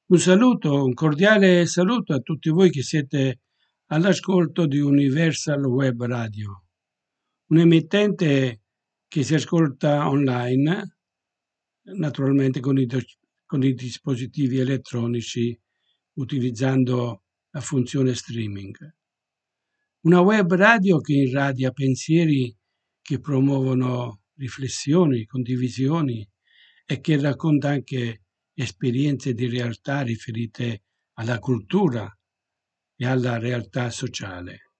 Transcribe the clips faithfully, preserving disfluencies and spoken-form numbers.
Un saluto, un cordiale saluto a tutti voi che siete all'ascolto di Universal Web Radio, un emittente che si ascolta online, naturalmente con i, dis- con i dispositivi elettronici utilizzando la funzione streaming. Una web radio che irradia pensieri che promuovono riflessioni, condivisioni e che racconta anche esperienze di realtà riferite alla cultura e alla realtà sociale.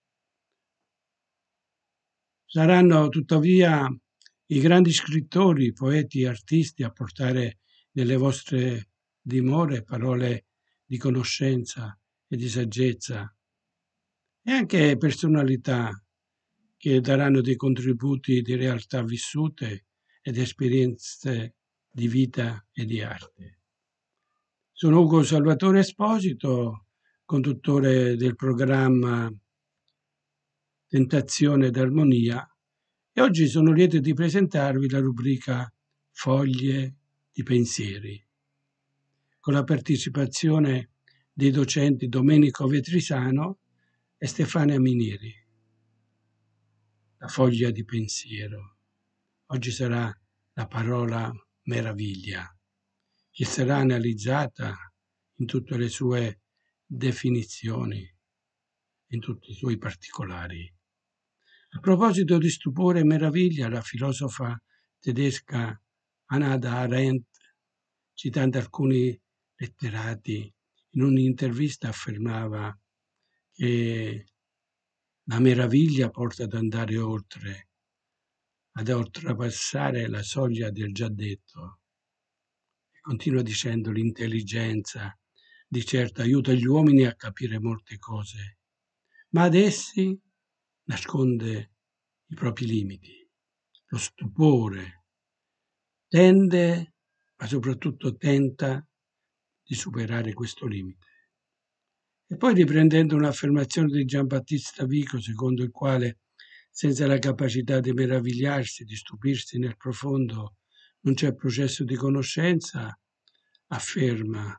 Saranno tuttavia i grandi scrittori, poeti, artisti a portare nelle vostre dimore parole di conoscenza e di saggezza e anche personalità che daranno dei contributi di realtà vissute ed esperienze di vita e di arte. Sono Ugo Salvatore Esposito, conduttore del programma Tentazione ed Armonia, e oggi sono lieto di presentarvi la rubrica Foglie di pensieri, con la partecipazione dei docenti Domenico Vetrisano e Stefania Minieri. La foglia di pensiero. Oggi sarà la parola meraviglia, che sarà analizzata in tutte le sue definizioni, in tutti i suoi particolari. A proposito di stupore e meraviglia, la filosofa tedesca Hannah Arendt, citando alcuni letterati, in un'intervista affermava che la meraviglia porta ad andare oltre, ad oltrepassare la soglia del già detto. E continua dicendo l'intelligenza di certo aiuta gli uomini a capire molte cose, ma ad essi nasconde i propri limiti. Lo stupore tende, ma soprattutto tenta, di superare questo limite. E poi riprendendo un'affermazione di Giambattista Vico, secondo il quale senza la capacità di meravigliarsi, di stupirsi nel profondo, non c'è processo di conoscenza, afferma: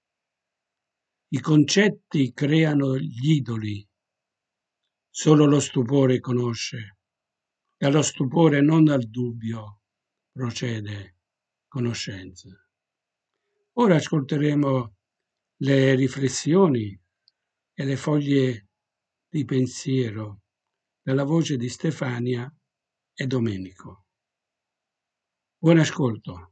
i concetti creano gli idoli, solo lo stupore conosce. Dallo stupore, non dal dubbio, procede conoscenza. Ora ascolteremo le riflessioni e le foglie di pensiero dalla voce di Stefania e Domenico. Buon ascolto.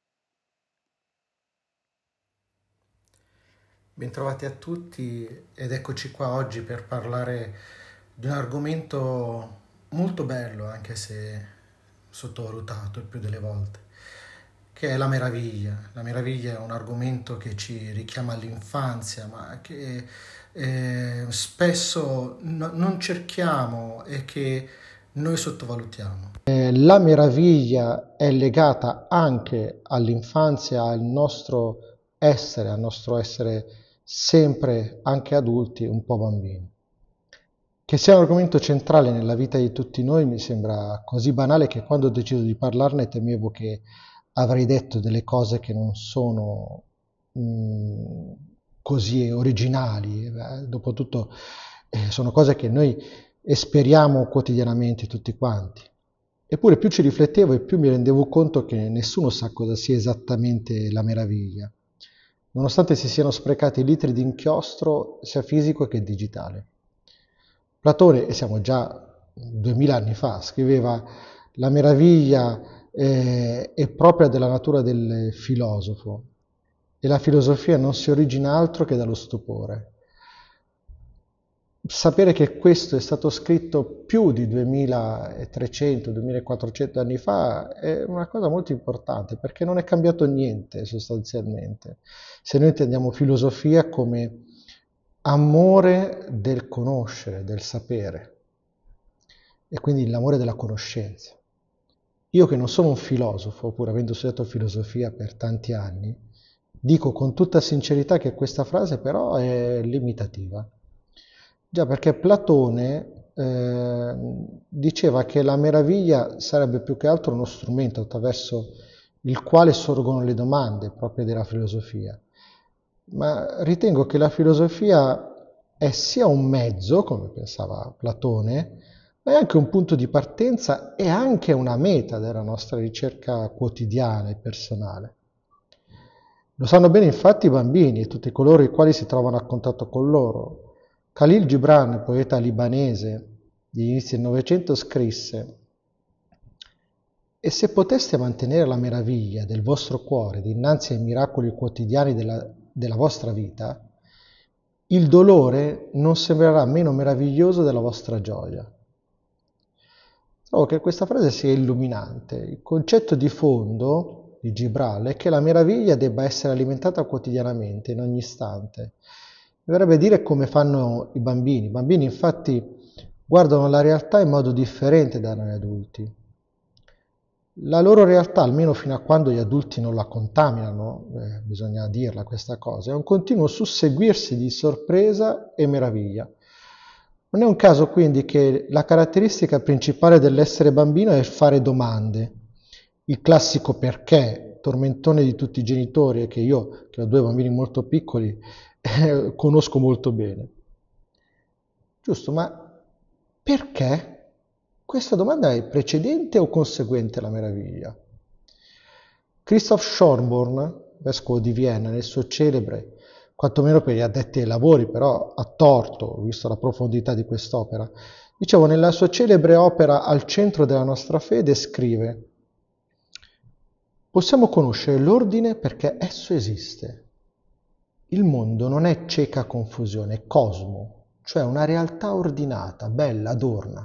Bentrovati a tutti ed eccoci qua oggi per parlare di un argomento molto bello, anche se sottovalutato il più delle volte, che è la meraviglia. La meraviglia è un argomento che ci richiama all'infanzia, ma che eh, spesso no- non cerchiamo e che noi sottovalutiamo. Eh, La meraviglia è legata anche all'infanzia, al nostro essere, al nostro essere sempre, anche adulti, un po' bambini. Che sia un argomento centrale nella vita di tutti noi mi sembra così banale che quando ho deciso di parlarne temevo che avrei detto delle cose che non sono mh, così originali. Eh, Dopotutto eh, sono cose che noi esperiamo quotidianamente tutti quanti. Eppure più ci riflettevo e più mi rendevo conto che nessuno sa cosa sia esattamente la meraviglia, nonostante si siano sprecati litri di inchiostro sia fisico che digitale. Platone, e siamo già duemila anni fa, scriveva: la meraviglia eh, è propria della natura del filosofo e la filosofia non si origina altro che dallo stupore. Sapere che questo è stato scritto più di duemilatrecento duemilaquattrocento anni fa è una cosa molto importante, perché non è cambiato niente sostanzialmente, se noi intendiamo filosofia come amore del conoscere, del sapere, e quindi l'amore della conoscenza. Io, che non sono un filosofo, pur avendo studiato filosofia per tanti anni, dico con tutta sincerità che questa frase però è limitativa. Già, perché Platone eh, diceva che la meraviglia sarebbe più che altro uno strumento attraverso il quale sorgono le domande proprie della filosofia. ma ritengo che la filosofia è sia un mezzo, come pensava Platone, ma è anche un punto di partenza e anche una meta della nostra ricerca quotidiana e personale. Lo sanno bene infatti i bambini e tutti coloro i quali si trovano a contatto con loro. Khalil Gibran, poeta libanese di inizio del Novecento, scrisse: «E se poteste mantenere la meraviglia del vostro cuore dinanzi ai miracoli quotidiani della, della vostra vita, il dolore non sembrerà meno meraviglioso della vostra gioia». Trovo che questa frase sia illuminante. Il concetto di fondo di Gibran è che la meraviglia debba essere alimentata quotidianamente, in ogni istante. Mi verrebbe dire come fanno i bambini. I bambini infatti guardano la realtà in modo differente da noi adulti. La loro realtà, almeno fino a quando gli adulti non la contaminano, eh, bisogna dirla questa cosa, è un continuo susseguirsi di sorpresa e meraviglia. Non è un caso quindi che la caratteristica principale dell'essere bambino è fare domande. Il classico perché, tormentone di tutti i genitori, e che io, che ho due bambini molto piccoli, eh, conosco molto bene. Giusto, ma perché? Questa domanda è precedente o conseguente alla meraviglia? Christoph Schönborn, vescovo di Vienna, nel suo celebre, quantomeno per gli addetti ai lavori, però a torto, visto la profondità di quest'opera, dicevo, nella sua celebre opera Al centro della nostra fede, scrive: «Possiamo conoscere l'ordine perché esso esiste. Il mondo non è cieca confusione, è cosmo, cioè una realtà ordinata, bella, adorna.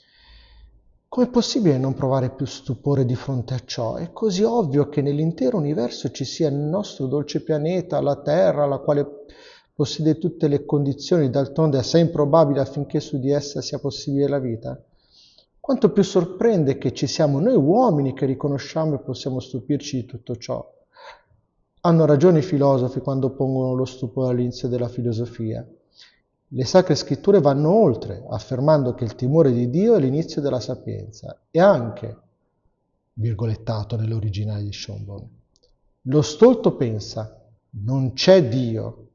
Com'è possibile non provare più stupore di fronte a ciò? È così ovvio che nell'intero universo ci sia il nostro dolce pianeta, la Terra, la quale possiede tutte le condizioni, d'altronde è assai improbabile affinché su di essa sia possibile la vita. Quanto più sorprende che ci siamo noi uomini che riconosciamo e possiamo stupirci di tutto ciò. Hanno ragione i filosofi quando pongono lo stupore all'inizio della filosofia. Le sacre scritture vanno oltre, affermando che il timore di Dio è l'inizio della sapienza e anche, virgolettato nell'originale di Schönborn, lo stolto pensa, non c'è Dio.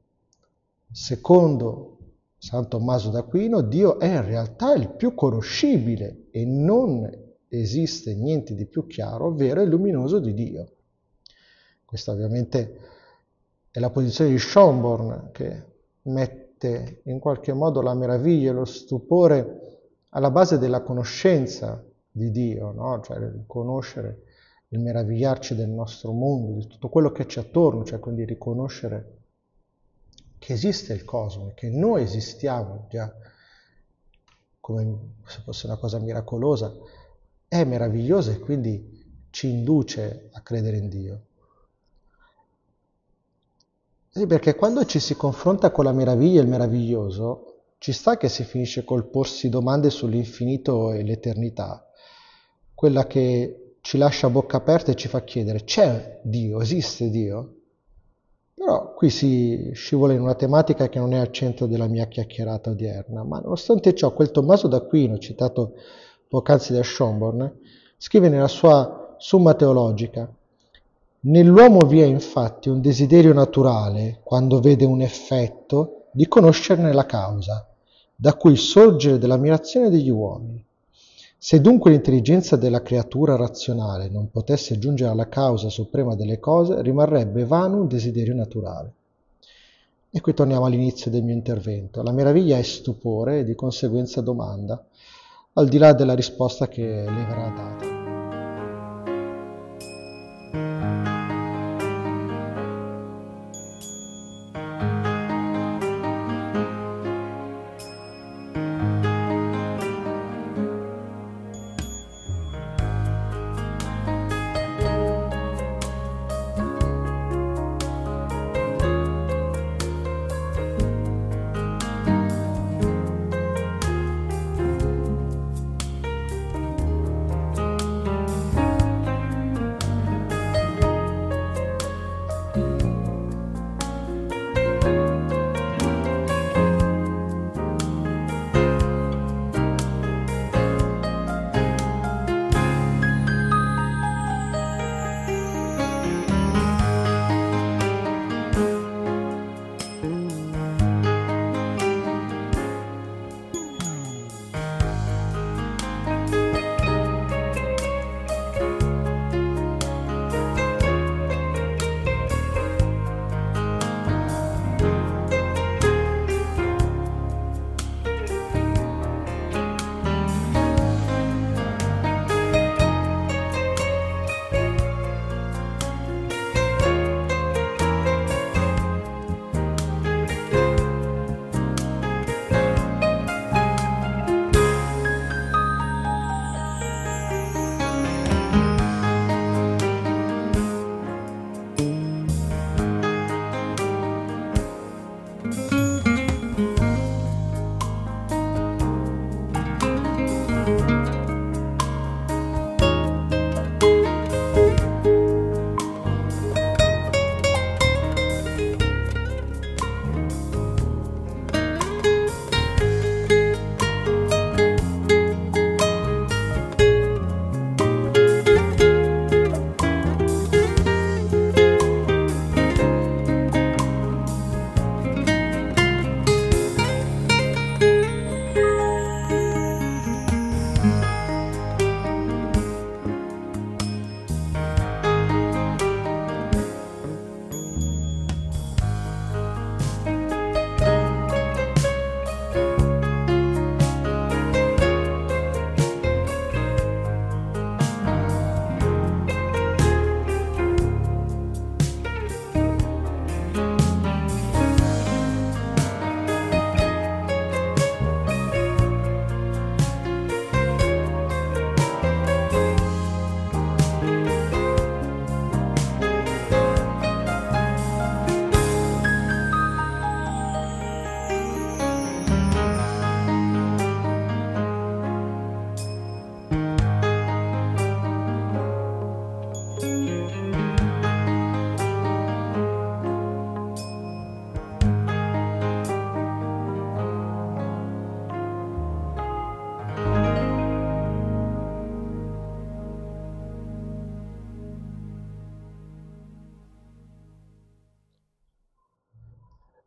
Secondo San Tommaso d'Aquino, Dio è in realtà il più conoscibile e non esiste niente di più chiaro, vero e luminoso di Dio». Questa ovviamente è la posizione di Schönborn, che mette in qualche modo la meraviglia e lo stupore alla base della conoscenza di Dio, no? Cioè il conoscere, il meravigliarci del nostro mondo, di tutto quello che c'è attorno, cioè quindi riconoscere che esiste il cosmo, che noi esistiamo già come se fosse una cosa miracolosa, è meravigliosa e quindi ci induce a credere in Dio. Sì, perché quando ci si confronta con la meraviglia e il meraviglioso, ci sta che si finisce col porsi domande sull'infinito e l'eternità, quella che ci lascia a bocca aperta e ci fa chiedere: c'è Dio? Esiste Dio? Però qui si scivola in una tematica che non è al centro della mia chiacchierata odierna, ma nonostante ciò quel Tommaso d'Aquino, citato poc'anzi da Schönborn, scrive nella sua Summa Teologica: «Nell'uomo vi è infatti un desiderio naturale, quando vede un effetto, di conoscerne la causa, da cui il sorgere dell'ammirazione degli uomini. Se dunque l'intelligenza della creatura razionale non potesse giungere alla causa suprema delle cose, rimarrebbe vano un desiderio naturale». E qui torniamo all'inizio del mio intervento. La meraviglia è stupore e di conseguenza domanda, al di là della risposta che le verrà data.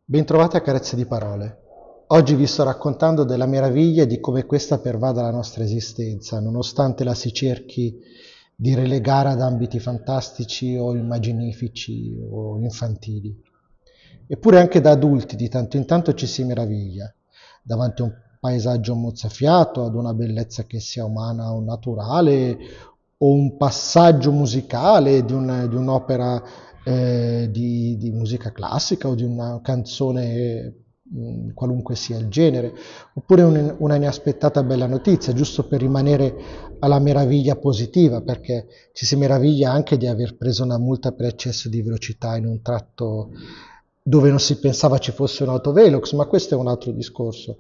Bentrovati a Carezze di Parole. Oggi vi sto raccontando della meraviglia e di come questa pervada la nostra esistenza, nonostante la si cerchi di relegare ad ambiti fantastici o immaginifici o infantili. Eppure anche da adulti di tanto in tanto ci si meraviglia, davanti a un paesaggio mozzafiato, ad una bellezza che sia umana o naturale, o un passaggio musicale di, un, di un'opera eh, di, di musica classica o di una canzone mh, qualunque sia il genere, oppure un, una inaspettata bella notizia, giusto per rimanere alla meraviglia positiva, perché ci si meraviglia anche di aver preso una multa per eccesso di velocità in un tratto dove non si pensava ci fosse un autovelox, ma questo è un altro discorso.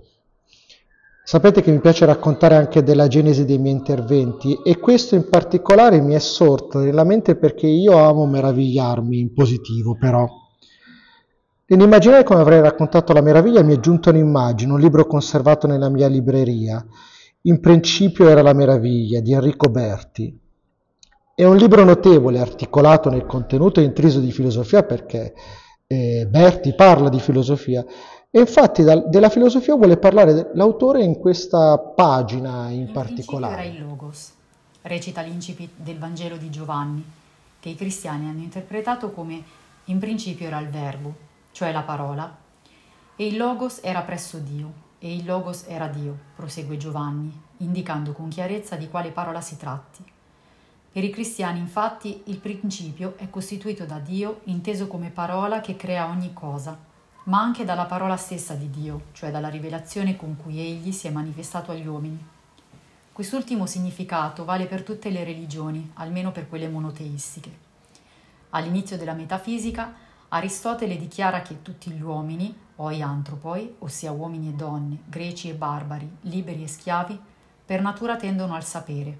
Sapete che mi piace raccontare anche della genesi dei miei interventi e questo in particolare mi è sorto nella mente perché io amo meravigliarmi in positivo però. Nell'immaginare come avrei raccontato la meraviglia mi è giunta un'immagine, un libro conservato nella mia libreria. In principio era La meraviglia di Enrico Berti. È un libro notevole, articolato nel contenuto e intriso di filosofia perché eh, Berti parla di filosofia. E infatti da, della filosofia vuole parlare l'autore in questa pagina in, in particolare. In principio era il Logos, recita l'incipit del Vangelo di Giovanni, che i cristiani hanno interpretato come in principio era il Verbo, cioè la parola, e il Logos era presso Dio, e il Logos era Dio, prosegue Giovanni, indicando con chiarezza di quale parola si tratti. Per i cristiani, infatti, il principio è costituito da Dio, inteso come parola che crea ogni cosa, ma anche dalla parola stessa di Dio, cioè dalla rivelazione con cui egli si è manifestato agli uomini. Quest'ultimo significato vale per tutte le religioni, almeno per quelle monoteistiche. All'inizio della metafisica, Aristotele dichiara che tutti gli uomini, oi antropoi, ossia uomini e donne, greci e barbari, liberi e schiavi, per natura tendono al sapere.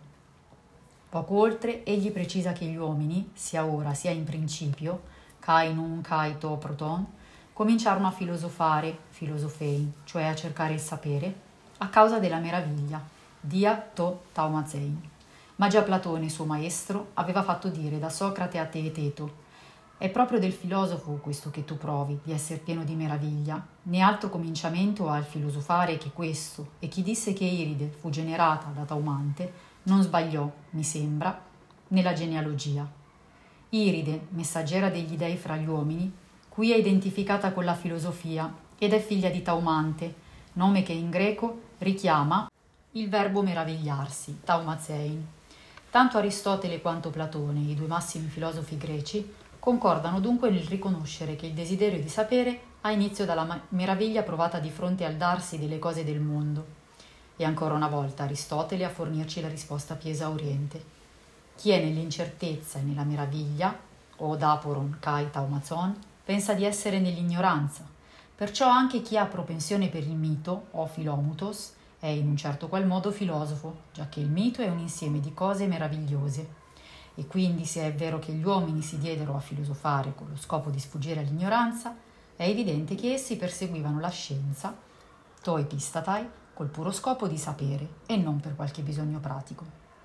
Poco oltre, egli precisa che gli uomini, sia ora sia in principio, kai nun kai to proton, cominciarono a filosofare, filosofein, cioè a cercare il sapere, a causa della meraviglia, dia to taumazein. Ma già Platone, suo maestro, aveva fatto dire da Socrate a Teeteto: è proprio del filosofo questo che tu provi, di essere pieno di meraviglia, né altro cominciamento ha il filosofare che questo, e chi disse che Iride fu generata da Taumante non sbagliò, mi sembra, nella genealogia. Iride, messaggera degli dei fra gli uomini, qui è identificata con la filosofia ed è figlia di Taumante, nome che in greco richiama il verbo meravigliarsi, taumazein. Tanto Aristotele quanto Platone, i due massimi filosofi greci, concordano dunque nel riconoscere che il desiderio di sapere ha inizio dalla meraviglia provata di fronte al darsi delle cose del mondo. E ancora una volta Aristotele a fornirci la risposta più esauriente. Chi è nell'incertezza e nella meraviglia, o daporon kai taumazon, pensa di essere nell'ignoranza. Perciò anche chi ha propensione per il mito, o filomutos, è in un certo qual modo filosofo, giacché il mito è un insieme di cose meravigliose. E quindi se è vero che gli uomini si diedero a filosofare con lo scopo di sfuggire all'ignoranza, è evidente che essi perseguivano la scienza, to epistatai, col puro scopo di sapere e non per qualche bisogno pratico.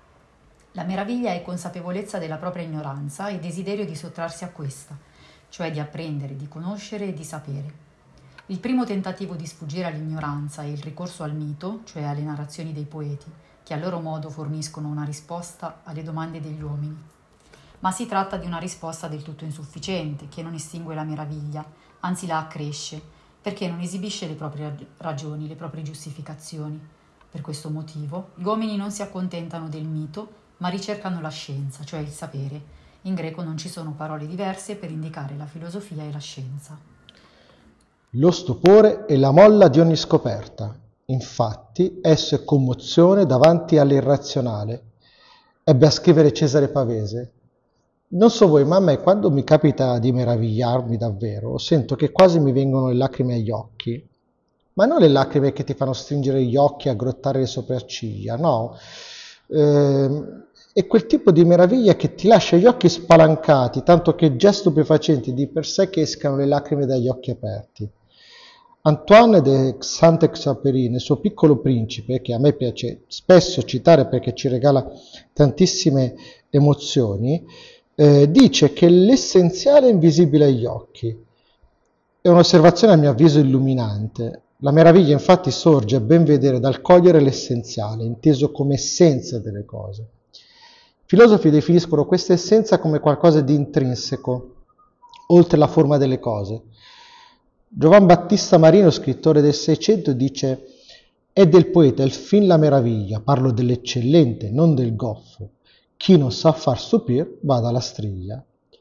La meraviglia è consapevolezza della propria ignoranza e desiderio di sottrarsi a questa, cioè di apprendere, di conoscere e di sapere. Il primo tentativo di sfuggire all'ignoranza è il ricorso al mito, cioè alle narrazioni dei poeti, che a loro modo forniscono una risposta alle domande degli uomini. Ma si tratta di una risposta del tutto insufficiente, che non estingue la meraviglia, anzi la accresce, perché non esibisce le proprie ragioni, le proprie giustificazioni. Per questo motivo, gli uomini non si accontentano del mito, ma ricercano la scienza, cioè il sapere. In greco non ci sono parole diverse per indicare la filosofia e la scienza. Lo stupore è la molla di ogni scoperta. Infatti, esso è commozione davanti all'irrazionale. Ebbe a scrivere Cesare Pavese. Non so voi, ma a me quando mi capita di meravigliarmi davvero, sento che quasi mi vengono le lacrime agli occhi. Ma non le lacrime che ti fanno stringere gli occhi e aggrottare le sopracciglia, no. Ehm, è quel tipo di meraviglia che ti lascia gli occhi spalancati, tanto che già stupefacenti di per sé che escano le lacrime dagli occhi aperti. Antoine de Saint-Exupéry, nel suo Piccolo Principe, che a me piace spesso citare perché ci regala tantissime emozioni, eh, dice che l'essenziale è invisibile agli occhi. È un'osservazione a mio avviso illuminante. La meraviglia infatti sorge a ben vedere dal cogliere l'essenziale, inteso come essenza delle cose. I filosofi definiscono questa essenza come qualcosa di intrinseco, oltre la forma delle cose. Giovan Battista Marino, scrittore del Seicento, dice: è del poeta il fin la meraviglia, parlo dell'eccellente, non del goffo. Chi non sa far stupir, vada alla striglia.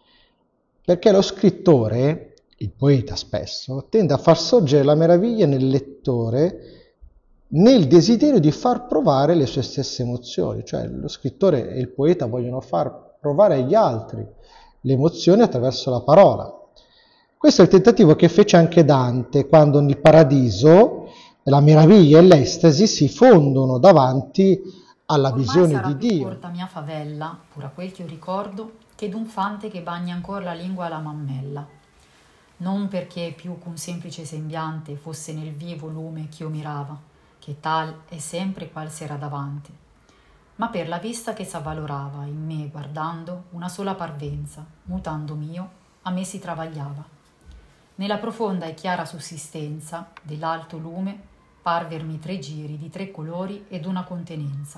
Perché lo scrittore, il poeta spesso, tende a far sorgere la meraviglia nel lettore nel desiderio di far provare le sue stesse emozioni. Cioè lo scrittore e il poeta vogliono far provare agli altri le emozioni attraverso la parola. Questo è il tentativo che fece anche Dante quando nel Paradiso la meraviglia e l'estasi si fondono davanti alla Ormai visione sarà di più Dio. corta mia favella, pur a quel che io ricordo, che d'un fante che bagna ancor la lingua alla mammella. Non perché più qu'un semplice sembiante fosse nel vivo lume ch'io mirava, che tal è sempre qual s'era davanti, ma per la vista che s'avvalorava in me guardando una sola parvenza, mutando mio, a me si travagliava. Nella profonda e chiara sussistenza dell'alto lume parvermi tre giri di tre colori ed una contenenza,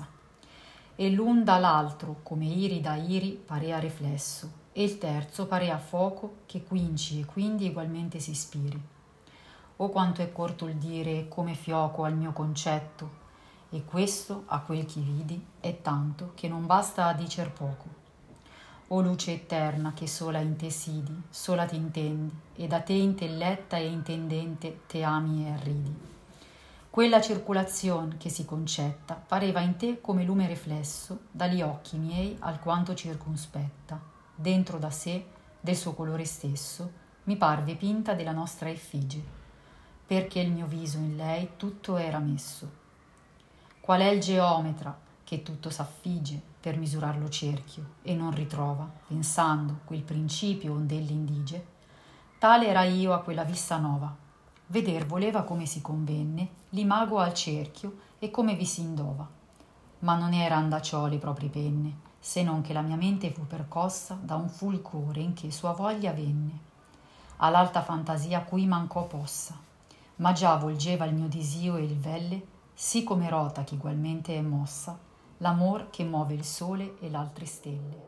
e l'un dall'altro come iri da iri parea riflesso, e il terzo parea fuoco che quinci e quindi egualmente si spiri. O quanto è corto il dire come fioco al mio concetto, e questo a quel chi vidi è tanto che non basta a dicer poco. O luce eterna che sola in te sidi, sola ti intendi, e da te intelletta e intendente te ami e arridi. Quella circolazione che si concetta pareva in te come lume riflesso dagli occhi miei alquanto circonspetta, dentro da sé, del suo colore stesso, mi parve pinta della nostra effigie, perché il mio viso in lei tutto era messo. Qual è il geometra che tutto s'affigge per misurar lo cerchio e non ritrova, pensando quel principio ond'egli indige? Tale era io a quella vista nova. Veder voleva come si convenne l'imago al cerchio e come vi si indova. Ma non eran da ciò le proprie penne, se non che la mia mente fu percossa da un fulcore in che sua voglia venne. All'alta fantasia cui mancò possa, ma già volgeva il mio disio e il velle, sì come rota che egualmente è mossa, l'amor che muove il sole e l'altre stelle.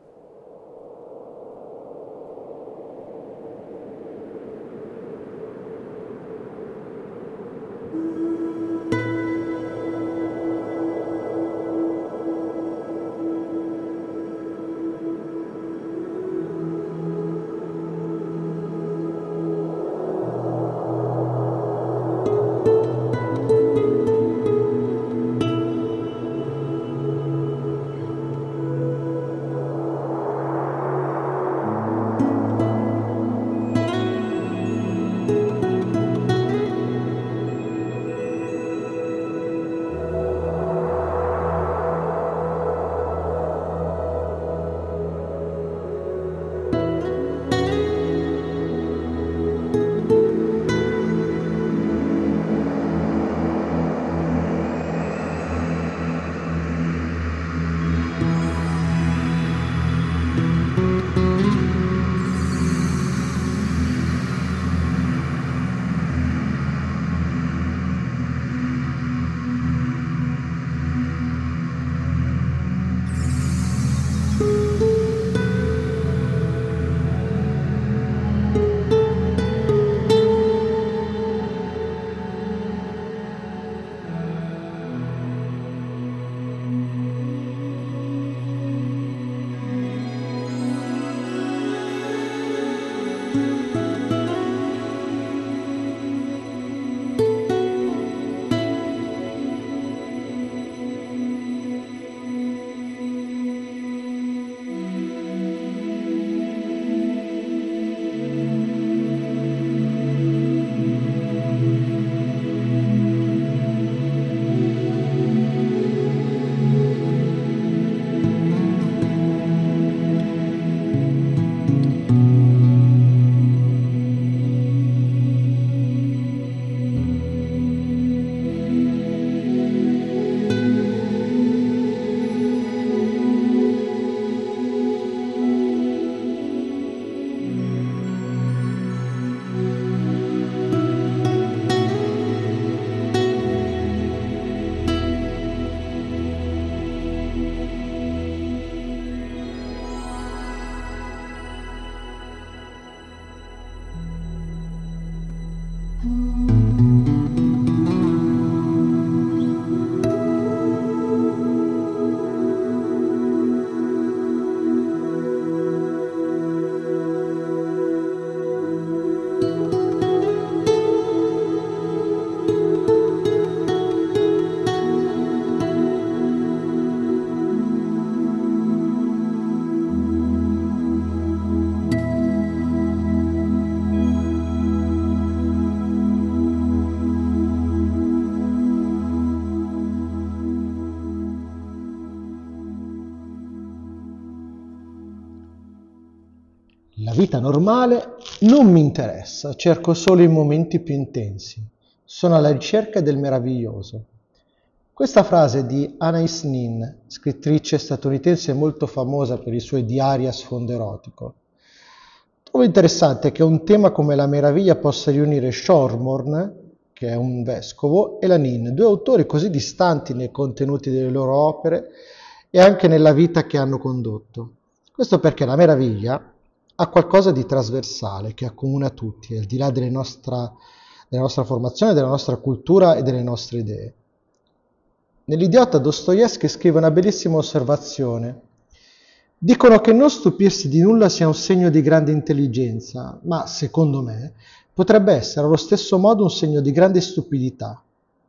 La vita normale non mi interessa, cerco solo i momenti più intensi. Sono alla ricerca del meraviglioso. Questa frase di Anais Nin, scrittrice statunitense molto famosa per i suoi diari a sfondo erotico. Trovo interessante che un tema come la meraviglia possa riunire Shormorn, che è un vescovo, e la Nin, due autori così distanti nei contenuti delle loro opere e anche nella vita che hanno condotto. Questo perché la meraviglia ha qualcosa di trasversale che accomuna tutti, al di là delle nostra, della nostra formazione, della nostra cultura e delle nostre idee. Nell'Idiota Dostoevskij scrive una bellissima osservazione. Dicono che non stupirsi di nulla sia un segno di grande intelligenza, ma, secondo me, potrebbe essere allo stesso modo un segno di grande stupidità.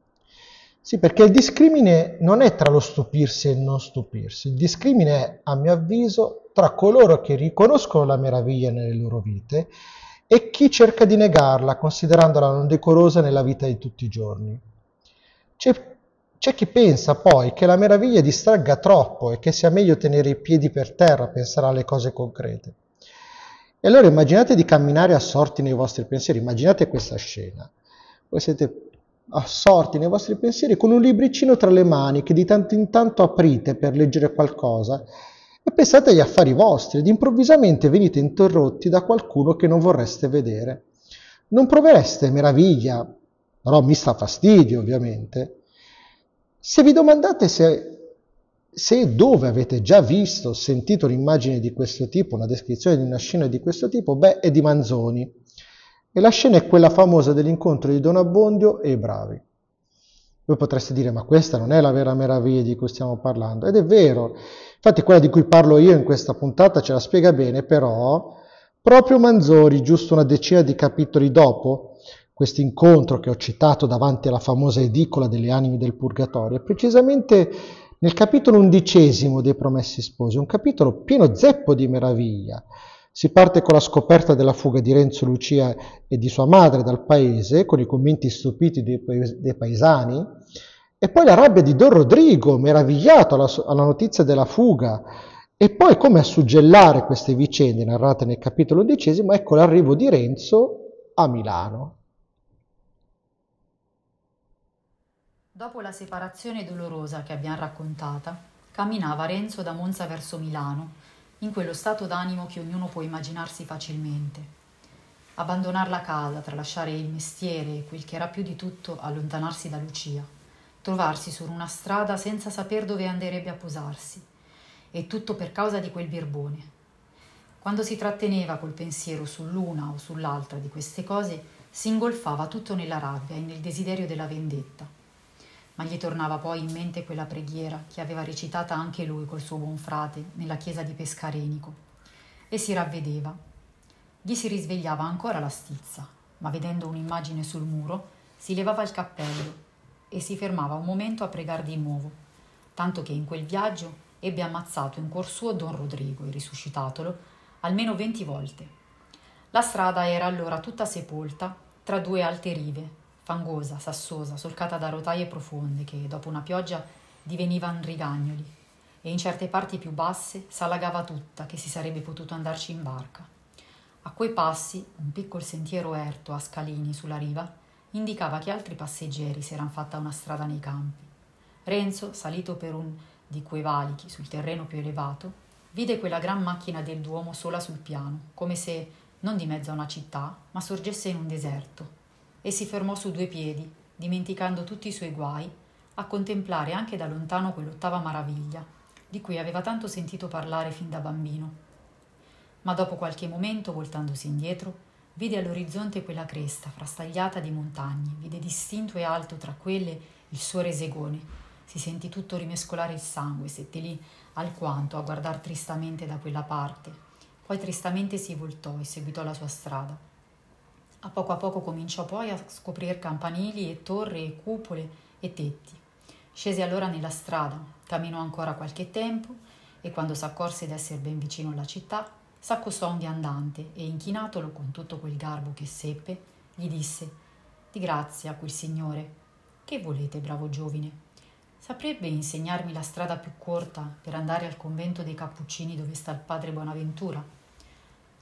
Sì, perché il discrimine non è tra lo stupirsi e il non stupirsi, il discrimine è, a mio avviso, tra coloro che riconoscono la meraviglia nelle loro vite e chi cerca di negarla, considerandola non decorosa nella vita di tutti i giorni. C'è C'è chi pensa poi che la meraviglia distragga troppo e che sia meglio tenere i piedi per terra, pensare alle cose concrete. E allora immaginate di camminare assorti nei vostri pensieri, immaginate questa scena. Voi siete assorti nei vostri pensieri con un libricino tra le mani che di tanto in tanto aprite per leggere qualcosa e pensate agli affari vostri ed improvvisamente venite interrotti da qualcuno che non vorreste vedere. Non provereste meraviglia, però mista fastidio ovviamente. Se vi domandate se, se e dove avete già visto o sentito un'immagine di questo tipo, una descrizione di una scena di questo tipo, beh, è di Manzoni. E la scena è quella famosa dell'incontro di Don Abbondio e i bravi. Voi potreste dire, ma questa non è la vera meraviglia di cui stiamo parlando. Ed è vero. Infatti quella di cui parlo io in questa puntata ce la spiega bene, però proprio Manzoni, giusto una decina di capitoli dopo, questo incontro che ho citato davanti alla famosa edicola delle anime del Purgatorio, è precisamente nel capitolo undicesimo dei Promessi Sposi, un capitolo pieno zeppo di meraviglia. Si parte con la scoperta della fuga di Renzo, Lucia e di sua madre dal paese, con i commenti stupiti dei, dei paesani, e poi la rabbia di Don Rodrigo, meravigliato alla, alla notizia della fuga, e poi come a suggellare queste vicende narrate nel capitolo undicesimo, ecco l'arrivo di Renzo a Milano. Dopo la separazione dolorosa che abbiamo raccontata, camminava Renzo da Monza verso Milano, in quello stato d'animo che ognuno può immaginarsi facilmente. Abbandonare la casa, tralasciare il mestiere e quel che era più di tutto allontanarsi da Lucia, trovarsi su una strada senza saper dove anderebbe a posarsi, e tutto per causa di quel birbone. Quando si tratteneva col pensiero sull'una o sull'altra di queste cose, si ingolfava tutto nella rabbia e nel desiderio della vendetta. Ma gli tornava poi in mente quella preghiera che aveva recitata anche lui col suo buon frate nella chiesa di Pescarenico e si ravvedeva. Gli si risvegliava ancora la stizza, ma vedendo un'immagine sul muro si levava il cappello e si fermava un momento a pregar di nuovo, tanto che in quel viaggio ebbe ammazzato in cuor suo Don Rodrigo e risuscitatolo almeno venti volte. La strada era allora tutta sepolta tra due alte rive, fangosa, sassosa, solcata da rotaie profonde che, dopo una pioggia, divenivano rigagnoli, e in certe parti più basse s'allagava tutta, che si sarebbe potuto andarci in barca. A quei passi, un piccol sentiero erto a scalini sulla riva indicava che altri passeggeri si eran fatta una strada nei campi. Renzo, salito per un di quei valichi sul terreno più elevato, vide quella gran macchina del Duomo sola sul piano, come se, non di mezzo a una città, ma sorgesse in un deserto, e si fermò su due piedi, dimenticando tutti i suoi guai, a contemplare anche da lontano quell'ottava maraviglia, di cui aveva tanto sentito parlare fin da bambino. Ma dopo qualche momento, voltandosi indietro, vide all'orizzonte quella cresta frastagliata di montagne, vide distinto e alto tra quelle il suo resegone. Si sentì tutto rimescolare il sangue, stette lì alquanto a guardar tristamente da quella parte, poi tristamente si voltò e seguitò la sua strada. A poco a poco cominciò poi a scoprir campanili e torri e cupole e tetti. Scese allora nella strada, camminò ancora qualche tempo e quando s'accorse d'esser ben vicino alla città, s'accostò a un viandante e, inchinatolo con tutto quel garbo che seppe, gli disse: «Di grazia, quel signore. Che volete, bravo giovine? Saprebbe insegnarmi la strada più corta per andare al convento dei Cappuccini dove sta il padre Bonaventura?»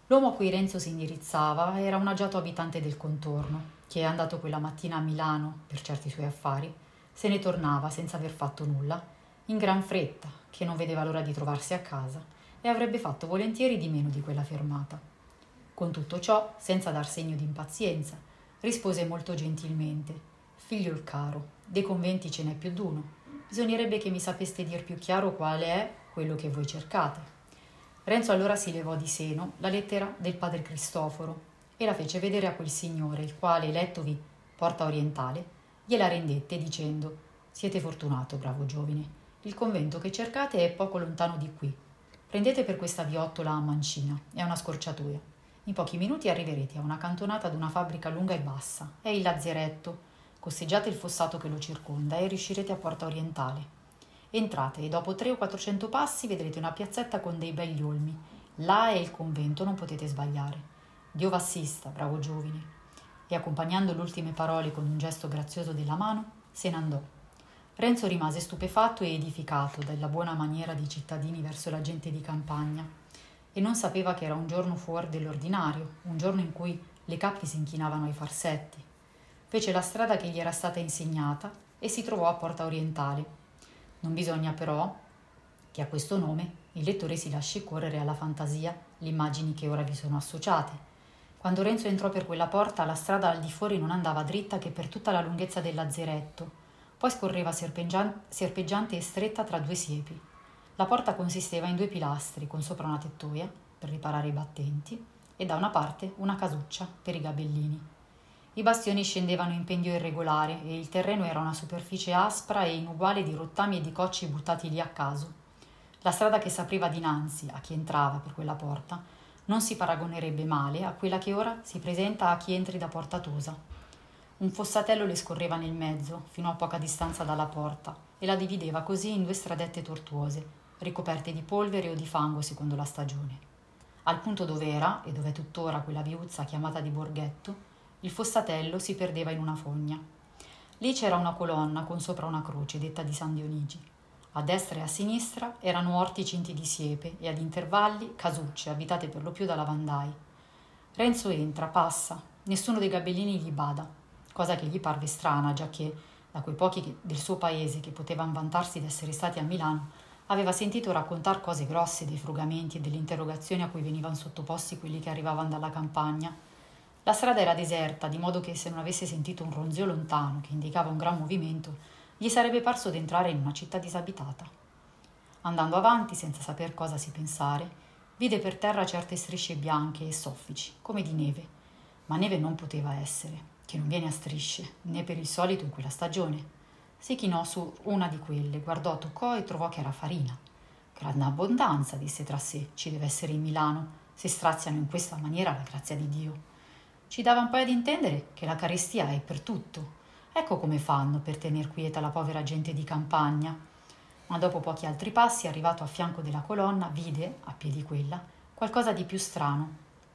L'uomo a cui Renzo si indirizzava era un agiato abitante del contorno, che, andato quella mattina a Milano per certi suoi affari, se ne tornava senza aver fatto nulla, in gran fretta, che non vedeva l'ora di trovarsi a casa e avrebbe fatto volentieri di meno di quella fermata. Con tutto ciò, senza dar segno di impazienza, rispose molto gentilmente: «Figliol caro, dei conventi ce n'è più d'uno. Bisognerebbe che mi sapeste dir più chiaro quale è quello che voi cercate». Renzo allora si levò di seno la lettera del padre Cristoforo e la fece vedere a quel signore, il quale, lettovi Porta Orientale, gliela rendette dicendo: «Siete fortunato, bravo giovine. Il convento che cercate è poco lontano di qui. Prendete per questa viottola a mancina, è una scorciatoia. In pochi minuti arriverete a una cantonata d'una fabbrica lunga e bassa. È il lazzeretto. Costeggiate il fossato che lo circonda e riuscirete a Porta Orientale. Entrate e dopo tre o quattrocento passi vedrete una piazzetta con dei begli olmi. Là è il convento, non potete sbagliare. Dio v'assista, bravo giovine». E accompagnando le ultime parole con un gesto grazioso della mano, se n'andò. Renzo rimase stupefatto e edificato dalla buona maniera dei cittadini verso la gente di campagna e non sapeva che era un giorno fuori dell'ordinario, un giorno in cui le cappi si inchinavano ai farsetti. Fece la strada che gli era stata insegnata e si trovò a Porta Orientale. Non bisogna però che a questo nome il lettore si lasci correre alla fantasia le immagini che ora vi sono associate. Quando Renzo entrò per quella porta, la strada al di fuori non andava dritta che per tutta la lunghezza del lazzeretto, poi scorreva serpeggiante e stretta tra due siepi. La porta consisteva in due pilastri con sopra una tettoia per riparare i battenti e da una parte una casuccia per i gabellini. I bastioni scendevano in pendio irregolare e il terreno era una superficie aspra e inuguale di rottami e di cocci buttati lì a caso. La strada che s'apriva dinanzi a chi entrava per quella porta non si paragonerebbe male a quella che ora si presenta a chi entri da Porta Tosa. Un fossatello le scorreva nel mezzo, fino a poca distanza dalla porta, e la divideva così in due stradette tortuose, ricoperte di polvere o di fango secondo la stagione. Al punto dove era, e dove è tuttora quella viuzza chiamata di Borghetto, il fossatello si perdeva in una fogna. Lì c'era una colonna con sopra una croce detta di San Dionigi. A destra e a sinistra erano orti cinti di siepe e ad intervalli casucce abitate per lo più da lavandai. Renzo entra, passa, nessuno dei gabellini gli bada, cosa che gli parve strana, giacché da quei pochi del suo paese che potevano vantarsi d'essere stati a Milano aveva sentito raccontar cose grosse dei frugamenti e delle interrogazioni a cui venivano sottoposti quelli che arrivavano dalla campagna. La strada era deserta, di modo che se non avesse sentito un ronzio lontano che indicava un gran movimento, gli sarebbe parso d'entrare in una città disabitata. Andando avanti, senza saper cosa si pensare, vide per terra certe strisce bianche e soffici, come di neve, ma neve non poteva essere, che non viene a strisce, né per il solito in quella stagione. Si chinò su una di quelle, guardò, toccò e trovò che era farina. «Grande abbondanza», disse tra sé, «ci deve essere in Milano, se straziano in questa maniera la grazia di Dio». Ci dava un po' ad intendere che la carestia è per tutto. Ecco come fanno per tener quieta la povera gente di campagna. Ma dopo pochi altri passi, arrivato a fianco della colonna, vide, a piedi quella, qualcosa di più strano.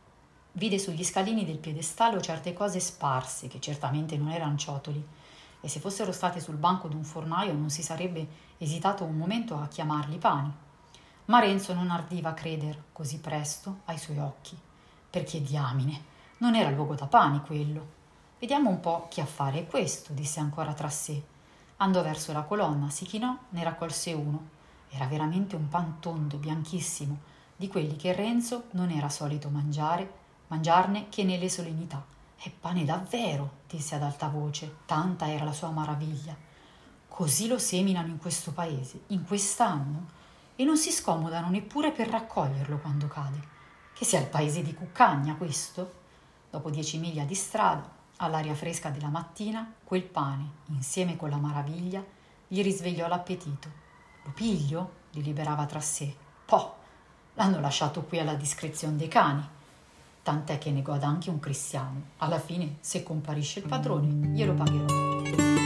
Vide sugli scalini del piedestallo certe cose sparse, che certamente non erano ciotoli, e se fossero state sul banco d'un fornaio non si sarebbe esitato un momento a chiamarli pani. Ma Renzo non ardiva creder così presto ai suoi occhi. Perché diamine, non era luogo da pani quello. «Vediamo un po' che affare è questo», disse ancora tra sé. Andò verso la colonna, si chinò, ne raccolse uno. Era veramente un pan tondo, bianchissimo, di quelli che Renzo non era solito mangiare, mangiarne che nelle solennità. «È pane davvero», disse ad alta voce, tanta era la sua maraviglia. «Così lo seminano in questo paese, in quest'anno, e non si scomodano neppure per raccoglierlo quando cade. Che sia il paese di Cuccagna questo?» Dopo dieci miglia di strada, all'aria fresca della mattina, quel pane, insieme con la maraviglia, gli risvegliò l'appetito. «Lo piglio?» deliberava tra sé. «Poh, l'hanno lasciato qui alla discrezione dei cani. Tant'è che ne goda anche un cristiano. Alla fine, se comparisce il padrone, glielo pagherò».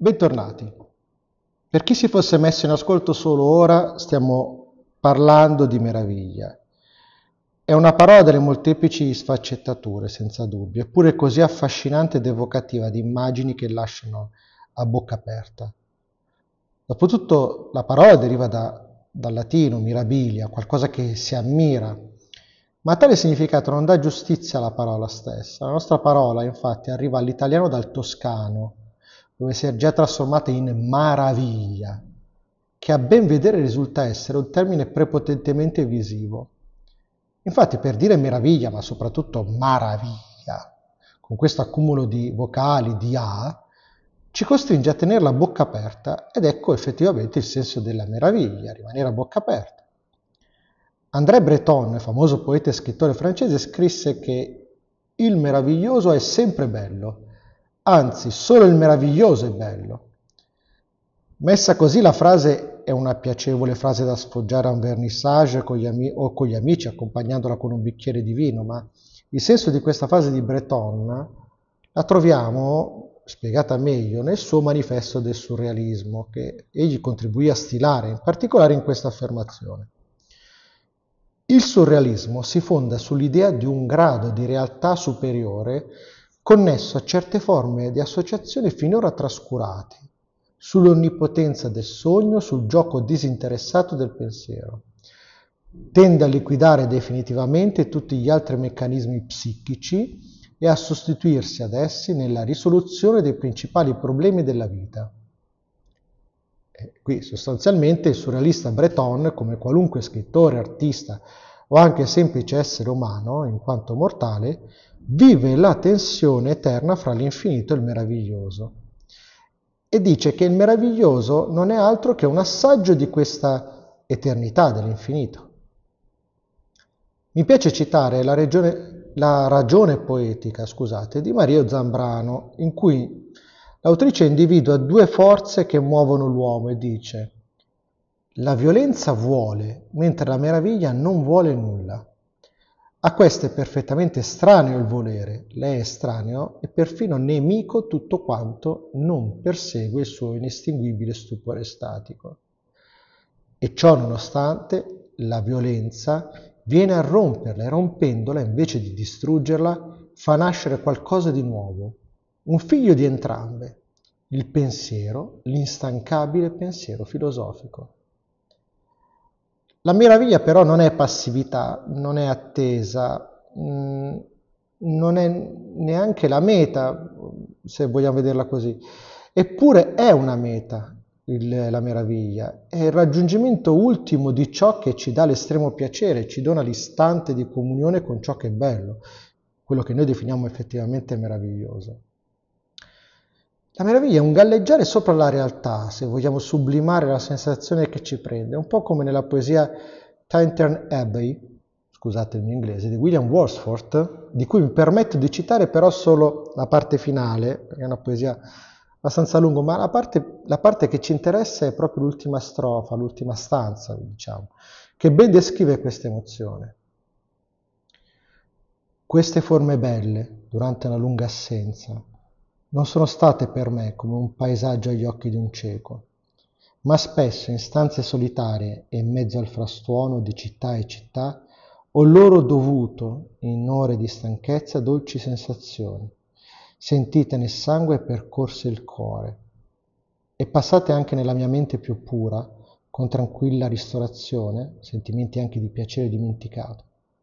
Bentornati. Per chi si fosse messo in ascolto solo ora, stiamo parlando di meraviglia. È una parola delle molteplici sfaccettature, senza dubbio, eppure così affascinante ed evocativa di immagini che lasciano a bocca aperta. Dopotutto la parola deriva da, dal latino mirabilia, qualcosa che si ammira, ma tale significato non dà giustizia alla parola stessa. La nostra parola, infatti, arriva all'italiano dal toscano, dove si è già trasformata in maraviglia, che a ben vedere risulta essere un termine prepotentemente visivo. Infatti, per dire meraviglia, ma soprattutto maraviglia, con questo accumulo di vocali, di A, ci costringe a tenere la bocca aperta, ed ecco effettivamente il senso della meraviglia, rimanere a bocca aperta. André Breton, famoso poeta e scrittore francese, scrisse che il meraviglioso è sempre bello, anzi solo il meraviglioso è bello. Messa così la frase è una piacevole frase da sfoggiare a un vernissage con gli ami- o con gli amici accompagnandola con un bicchiere di vino, ma il senso di questa frase di Breton la troviamo spiegata meglio nel suo manifesto del surrealismo, che egli contribuì a stilare, in particolare in questa affermazione. Il surrealismo si fonda sull'idea di un grado di realtà superiore connesso a certe forme di associazione finora trascurate, sull'onnipotenza del sogno, sul gioco disinteressato del pensiero. Tende a liquidare definitivamente tutti gli altri meccanismi psichici e a sostituirsi ad essi nella risoluzione dei principali problemi della vita. E qui sostanzialmente il surrealista Breton, come qualunque scrittore, artista o anche semplice essere umano, in quanto mortale, vive la tensione eterna fra l'infinito e il meraviglioso. E dice che il meraviglioso non è altro che un assaggio di questa eternità dell'infinito. Mi piace citare la, regione, la ragione poetica, scusate, di Mario Zambrano, in cui l'autrice individua due forze che muovono l'uomo e dice: la violenza vuole, mentre la meraviglia non vuole nulla. A questo è perfettamente estraneo il volere, lei è estraneo e perfino nemico tutto quanto non persegue il suo inestinguibile stupore statico. E ciò nonostante, la violenza viene a romperla e rompendola, invece di distruggerla, fa nascere qualcosa di nuovo, un figlio di entrambe, il pensiero, l'instancabile pensiero filosofico. La meraviglia però non è passività, non è attesa, mh, non è neanche la meta, se vogliamo vederla così. Eppure è una meta il, la meraviglia, è il raggiungimento ultimo di ciò che ci dà l'estremo piacere, ci dona l'istante di comunione con ciò che è bello, quello che noi definiamo effettivamente meraviglioso. La meraviglia è un galleggiare sopra la realtà, se vogliamo sublimare la sensazione che ci prende, un po' come nella poesia Tintern Abbey, scusate il mio inglese, di William Wordsworth, di cui mi permetto di citare però solo la parte finale, perché è una poesia abbastanza lunga, ma la parte, la parte che ci interessa è proprio l'ultima strofa, l'ultima stanza, diciamo, che ben descrive questa emozione. Queste forme belle, durante una lunga assenza, non sono state per me come un paesaggio agli occhi di un cieco, ma spesso in stanze solitarie e in mezzo al frastuono di città e città ho loro dovuto, in ore di stanchezza, dolci sensazioni, sentite nel sangue e percorse il cuore, e passate anche nella mia mente più pura, con tranquilla ristorazione, sentimenti anche di piacere dimenticato.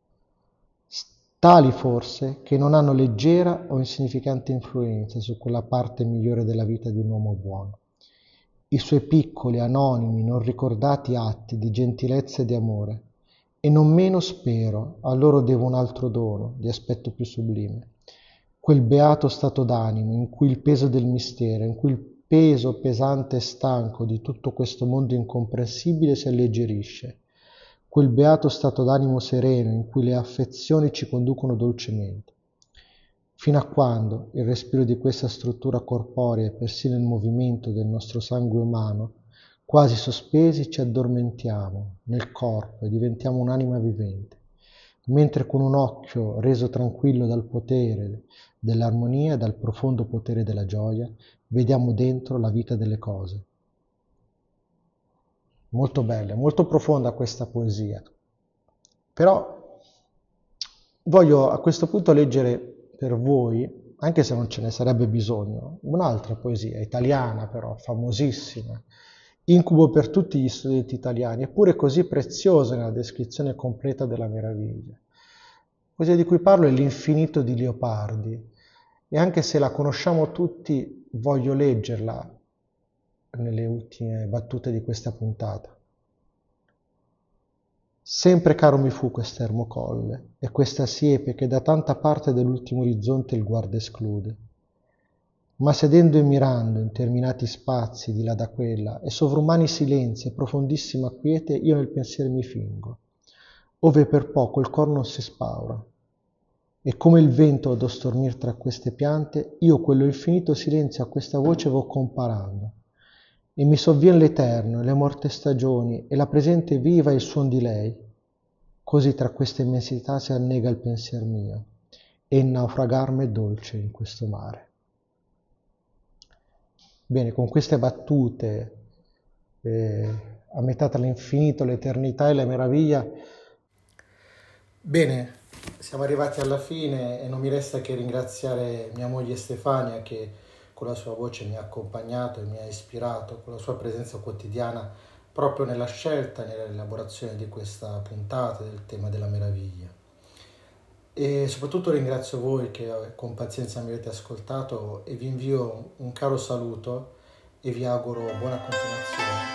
Tali forse che non hanno leggera o insignificante influenza su quella parte migliore della vita di un uomo buono. I suoi piccoli, anonimi, non ricordati atti di gentilezza e di amore, e non meno spero, a loro devo un altro dono, di aspetto più sublime, quel beato stato d'animo in cui il peso del mistero, in cui il peso pesante e stanco di tutto questo mondo incomprensibile si alleggerisce, quel beato stato d'animo sereno in cui le affezioni ci conducono dolcemente, fino a quando il respiro di questa struttura corporea e persino il movimento del nostro sangue umano, quasi sospesi, ci addormentiamo nel corpo e diventiamo un'anima vivente, mentre con un occhio reso tranquillo dal potere dell'armonia e dal profondo potere della gioia, vediamo dentro la vita delle cose. Molto bella, molto profonda questa poesia. Però voglio a questo punto leggere per voi, anche se non ce ne sarebbe bisogno, un'altra poesia italiana però, famosissima, incubo per tutti gli studenti italiani, eppure così preziosa nella descrizione completa della meraviglia. La poesia di cui parlo è L'infinito di Leopardi, e anche se la conosciamo tutti, voglio leggerla nelle ultime battute di questa puntata. Sempre caro mi fu quest'ermo colle e questa siepe che da tanta parte dell'ultimo orizzonte il guarda esclude. Ma sedendo e mirando interminati spazi di là da quella e sovrumani silenzi e profondissima quiete, io nel pensiero mi fingo, ove per poco il cor non si spaura. E come il vento vedo stormir tra queste piante, io quello infinito silenzio a questa voce vo comparando. E mi sovvien l'eterno e le morte stagioni e la presente viva e il suon di lei. Così tra queste immensità si annega il pensier mio e il naufragar m'è dolce in questo mare. Bene, con queste battute eh, a metà tra l'infinito, l'eternità e la meraviglia. Bene, siamo arrivati alla fine e non mi resta che ringraziare mia moglie Stefania che con la sua voce mi ha accompagnato e mi ha ispirato, con la sua presenza quotidiana proprio nella scelta e nell'elaborazione di questa puntata del tema della meraviglia. E soprattutto ringrazio voi che con pazienza mi avete ascoltato e vi invio un caro saluto e vi auguro buona continuazione.